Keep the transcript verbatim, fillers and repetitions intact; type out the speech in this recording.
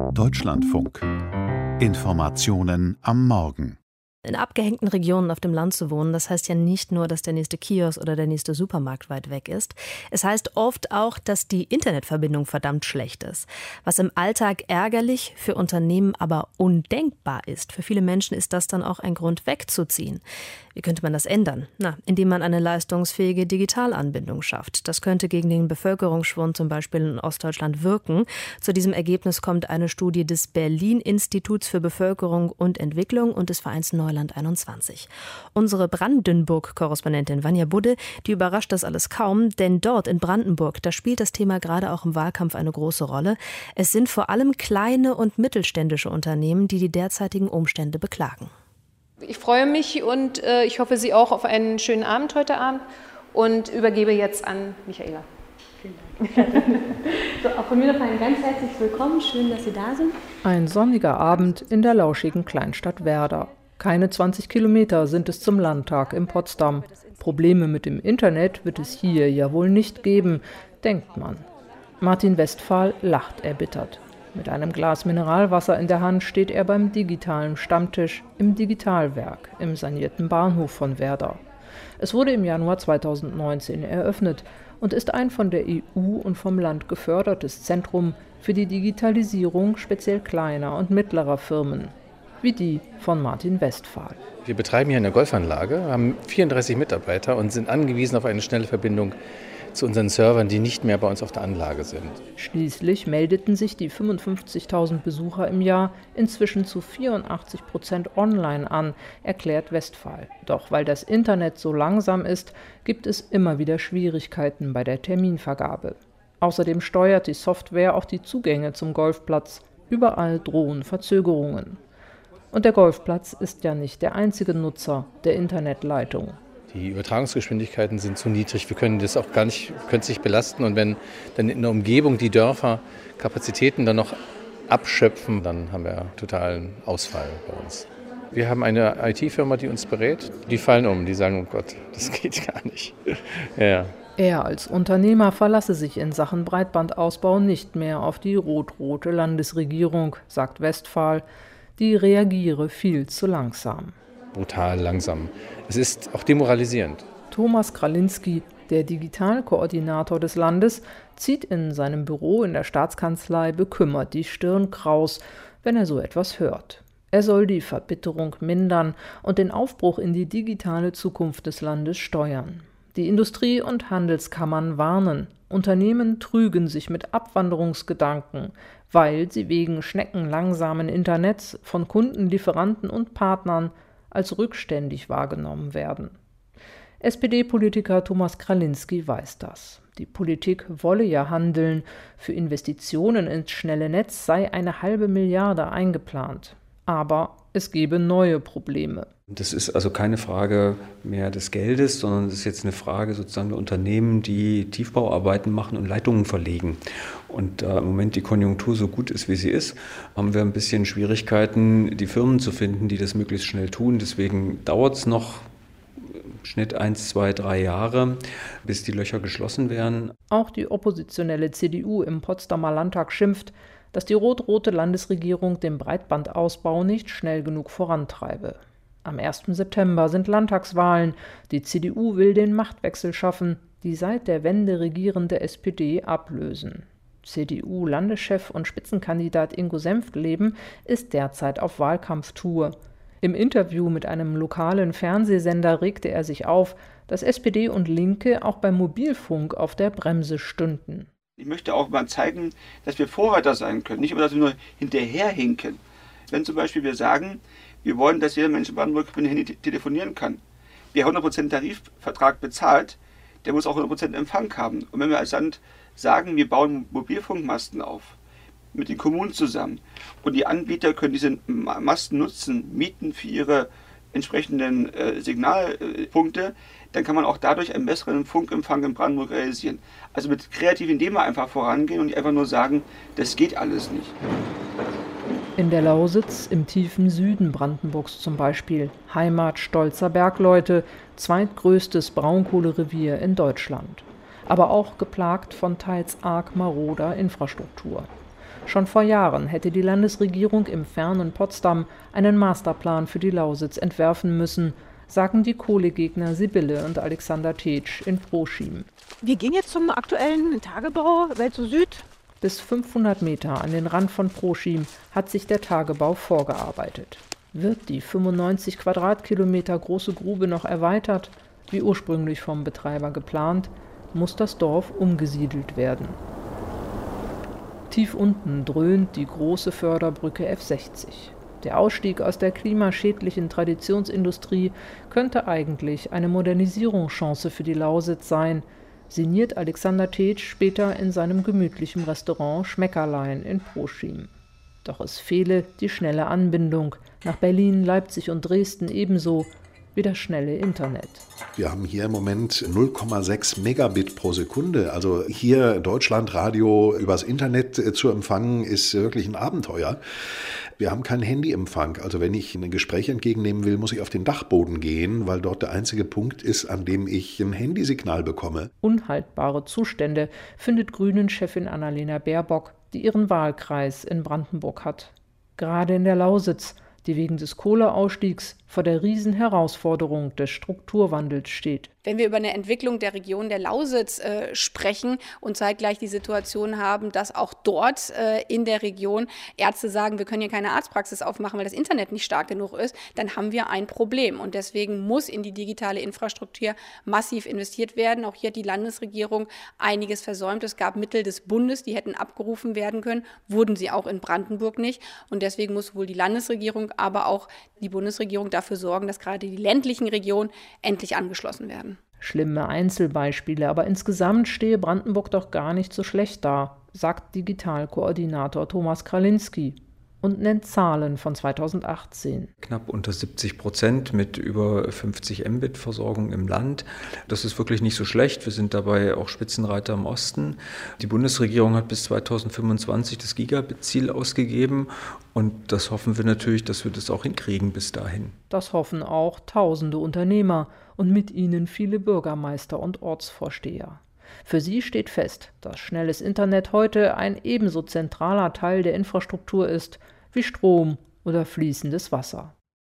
Deutschlandfunk. Informationen am Morgen. In abgehängten Regionen auf dem Land zu wohnen, das heißt ja nicht nur, dass der nächste Kiosk oder der nächste Supermarkt weit weg ist. Es heißt oft auch, dass die Internetverbindung verdammt schlecht ist. Was im Alltag ärgerlich, für Unternehmen aber undenkbar ist. Für viele Menschen ist das dann auch ein Grund, wegzuziehen. Wie könnte man das ändern? Na, indem man eine leistungsfähige Digitalanbindung schafft. Das könnte gegen den Bevölkerungsschwund zum Beispiel in Ostdeutschland wirken. Zu diesem Ergebnis kommt eine Studie des Berlin-Instituts für Bevölkerung und Entwicklung und des Vereins Neuland einundzwanzig. Unsere Brandenburg-Korrespondentin Vanja Budde, die überrascht das alles kaum, denn dort in Brandenburg, da spielt das Thema gerade auch im Wahlkampf eine große Rolle. Es sind vor allem kleine und mittelständische Unternehmen, die die derzeitigen Umstände beklagen. Ich freue mich und äh, ich hoffe, Sie auch auf einen schönen Abend heute Abend und übergebe jetzt an Michaela. Vielen Dank. So, auch von mir noch ein ganz herzliches Willkommen. Schön, dass Sie da sind. Ein sonniger Abend in der lauschigen Kleinstadt Werder. Keine zwanzig Kilometer sind es zum Landtag in Potsdam. Probleme mit dem Internet wird es hier ja wohl nicht geben, denkt man. Martin Westphal lacht erbittert. Mit einem Glas Mineralwasser in der Hand steht er beim digitalen Stammtisch im Digitalwerk im sanierten Bahnhof von Werder. Es wurde im Januar zweitausendneunzehn eröffnet und ist ein von der E U und vom Land gefördertes Zentrum für die Digitalisierung speziell kleiner und mittlerer Firmen, wie die von Martin Westphal. Wir betreiben hier eine Golfanlage, haben vierunddreißig Mitarbeiter und sind angewiesen auf eine schnelle Verbindung zu unseren Servern, die nicht mehr bei uns auf der Anlage sind. Schließlich meldeten sich die fünfundfünfzigtausend Besucher im Jahr inzwischen zu vierundachtzig Prozent online an, erklärt Westphal. Doch weil das Internet so langsam ist, gibt es immer wieder Schwierigkeiten bei der Terminvergabe. Außerdem steuert die Software auch die Zugänge zum Golfplatz. Überall drohen Verzögerungen. Und der Golfplatz ist ja nicht der einzige Nutzer der Internetleitung. Die Übertragungsgeschwindigkeiten sind zu niedrig. Wir können das auch gar nicht, können es nicht belasten. Und wenn dann in der Umgebung die Dörfer Kapazitäten dann noch abschöpfen, dann haben wir totalen Ausfall bei uns. Wir haben eine I T-Firma, die uns berät. Die fallen um, die sagen, oh Gott, das geht gar nicht. Ja. Er als Unternehmer verlasse sich in Sachen Breitbandausbau nicht mehr auf die rot-rote Landesregierung, sagt Westphal. Die reagiere viel zu langsam. Brutal langsam. Es ist auch demoralisierend. Thomas Kralinski, der Digitalkoordinator des Landes, zieht in seinem Büro in der Staatskanzlei bekümmert die Stirn kraus, wenn er so etwas hört. Er soll die Verbitterung mindern und den Aufbruch in die digitale Zukunft des Landes steuern. Die Industrie- und Handelskammern warnen. Unternehmen trügen sich mit Abwanderungsgedanken, weil sie wegen schneckenlangsamen Internets von Kunden, Lieferanten und Partnern als rückständig wahrgenommen werden. S P D-Politiker Thomas Kralinski weiß das. Die Politik wolle ja handeln. Für Investitionen ins schnelle Netz sei eine halbe Milliarde eingeplant. Aber es gebe neue Probleme. Das ist also keine Frage mehr des Geldes, sondern es ist jetzt eine Frage sozusagen der Unternehmen, die Tiefbauarbeiten machen und Leitungen verlegen. Und da im Moment die Konjunktur so gut ist, wie sie ist, haben wir ein bisschen Schwierigkeiten, die Firmen zu finden, die das möglichst schnell tun. Deswegen dauert es noch im Schnitt eins, zwei, drei Jahre, bis die Löcher geschlossen werden. Auch die oppositionelle C D U im Potsdamer Landtag schimpft, dass die rot-rote Landesregierung den Breitbandausbau nicht schnell genug vorantreibe. Am ersten September sind Landtagswahlen. Die C D U will den Machtwechsel schaffen, die seit der Wende regierende S P D ablösen. C D U-Landeschef und Spitzenkandidat Ingo Senftleben ist derzeit auf Wahlkampftour. Im Interview mit einem lokalen Fernsehsender regte er sich auf, dass S P D und Linke auch beim Mobilfunk auf der Bremse stünden. Ich möchte auch mal zeigen, dass wir Vorreiter sein können, nicht immer, dass wir nur hinterherhinken. Wenn zum Beispiel wir sagen, wir wollen, dass jeder Mensch in Brandenburg mit dem Handy telefonieren kann. Wer hundert Prozent Tarifvertrag bezahlt, der muss auch hundert Prozent Empfang haben. Und wenn wir als Land sagen, wir bauen Mobilfunkmasten auf, mit den Kommunen zusammen, und die Anbieter können diese Masten nutzen, mieten für ihre entsprechenden äh, Signalpunkte, dann kann man auch dadurch einen besseren Funkempfang in Brandenburg realisieren. Also mit kreativen Ideen mal einfach vorangehen und nicht einfach nur sagen, das geht alles nicht. In der Lausitz, im tiefen Süden Brandenburgs zum Beispiel, Heimat stolzer Bergleute, zweitgrößtes Braunkohlerevier in Deutschland. Aber auch geplagt von teils arg maroder Infrastruktur. Schon vor Jahren hätte die Landesregierung im fernen Potsdam einen Masterplan für die Lausitz entwerfen müssen, sagen die Kohlegegner Sibylle und Alexander Tetsch in Proschim. Wir gehen jetzt zum aktuellen Tagebau Welzow Süd. Bis fünfhundert Meter an den Rand von Proschim hat sich der Tagebau vorgearbeitet. Wird die fünfundneunzig Quadratkilometer große Grube noch erweitert, wie ursprünglich vom Betreiber geplant, muss das Dorf umgesiedelt werden. Tief unten dröhnt die große Förderbrücke F sechzig. Der Ausstieg aus der klimaschädlichen Traditionsindustrie könnte eigentlich eine Modernisierungschance für die Lausitz sein, sinniert Alexander Tetsch später in seinem gemütlichen Restaurant Schmeckerlein in Proschim. Doch es fehle die schnelle Anbindung, nach Berlin, Leipzig und Dresden ebenso wie das schnelle Internet. Wir haben hier im Moment null Komma sechs Megabit pro Sekunde. Also hier Deutschlandradio übers Internet zu empfangen, ist wirklich ein Abenteuer. Wir haben keinen Handyempfang. Also wenn ich ein Gespräch entgegennehmen will, muss ich auf den Dachboden gehen, weil dort der einzige Punkt ist, an dem ich ein Handysignal bekomme. Unhaltbare Zustände findet Grünen-Chefin Annalena Baerbock, die ihren Wahlkreis in Brandenburg hat. Gerade in der Lausitz, die wegen des Kohleausstiegs vor der Riesenherausforderung des Strukturwandels steht. Wenn wir über eine Entwicklung der Region der Lausitz äh, sprechen und zeitgleich die Situation haben, dass auch dort äh, in der Region Ärzte sagen, wir können hier keine Arztpraxis aufmachen, weil das Internet nicht stark genug ist, dann haben wir ein Problem. Und deswegen muss in die digitale Infrastruktur massiv investiert werden. Auch hier hat die Landesregierung einiges versäumt. Es gab Mittel des Bundes, die hätten abgerufen werden können, wurden sie auch in Brandenburg nicht. Und deswegen muss sowohl die Landesregierung, aber auch die Bundesregierung dafür sorgen, dass gerade die ländlichen Regionen endlich angeschlossen werden. Schlimme Einzelbeispiele, aber insgesamt stehe Brandenburg doch gar nicht so schlecht da, sagt Digitalkoordinator Thomas Kralinski und nennt Zahlen von zweitausendachtzehn. Knapp unter siebzig Prozent mit über fünfzig Mbit Versorgung im Land. Das ist wirklich nicht so schlecht. Wir sind dabei auch Spitzenreiter im Osten. Die Bundesregierung hat bis zweitausendfünfundzwanzig das Gigabit-Ziel ausgegeben und das hoffen wir natürlich, dass wir das auch hinkriegen bis dahin. Das hoffen auch tausende Unternehmer und mit ihnen viele Bürgermeister und Ortsvorsteher. Für sie steht fest, dass schnelles Internet heute ein ebenso zentraler Teil der Infrastruktur ist wie Strom oder fließendes Wasser.